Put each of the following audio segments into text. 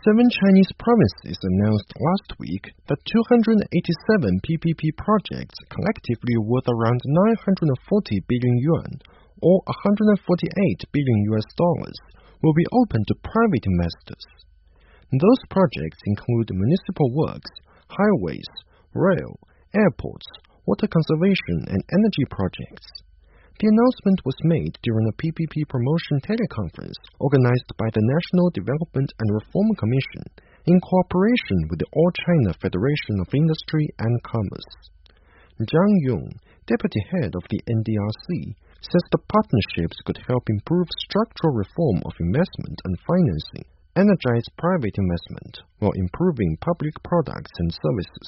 7 Chinese provinces announced last week that 287 PPP projects collectively worth around 940 billion yuan, or $148 billion will be open to private investors. Those projects include municipal works, highways, rail, airports, water conservation, and energy projects. The announcement was made during a PPP promotion teleconference organized by the National Development and Reform Commission in cooperation with the All China Federation of Industry and Commerce. Zhang Yong, deputy head of the NDRC, says the partnerships could help improve structural reform of investment and financing, energize private investment, while improving public products and services.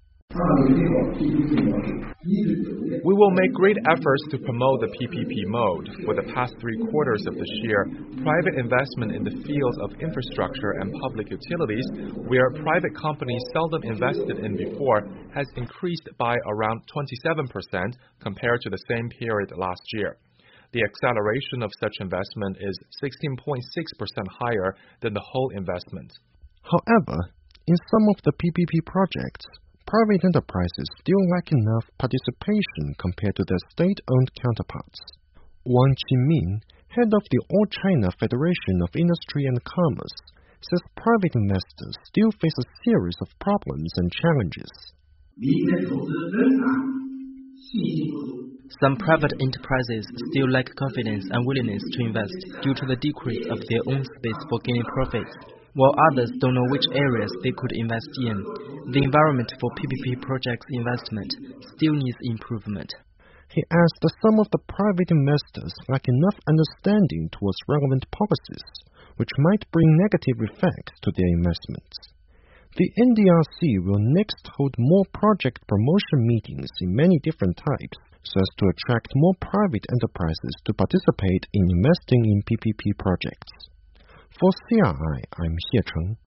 We will make great efforts to promote the PPP mode. For the past 3 quarters of this year, private investment in the fields of infrastructure and public utilities, where private companies seldom invested in before, has increased by around 27% compared to the same period last year. The acceleration of such investment is 16.6% higher than the whole investment. However, in some of the PPP projects, private enterprises still lack enough participation compared to their state-owned counterparts. Wang Qinmin, head of the All China Federation of Industry and Commerce, says private investors still face a series of problems and challenges. Some private enterprises still lack confidence and willingness to invest due to the decrease of their own space for gaining profits, while others don't know which areas they could invest in. The environment for PPP projects investment still needs improvement. He adds that some of the private investors lack enough understanding towards relevant policies, which might bring negative effects to their investments. The NDRC will next hold more project promotion meetings in many different types so as to attract more private enterprises to participate in investing in PPP projects. For CRI, I'm Xie Cheng.